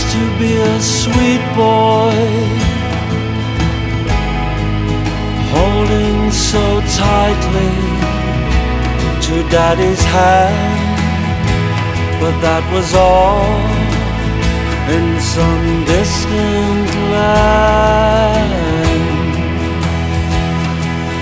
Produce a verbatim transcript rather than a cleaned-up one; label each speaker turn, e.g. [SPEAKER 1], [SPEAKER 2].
[SPEAKER 1] to be a sweet boy, holding so tightly to Daddy's hand, but that was all in some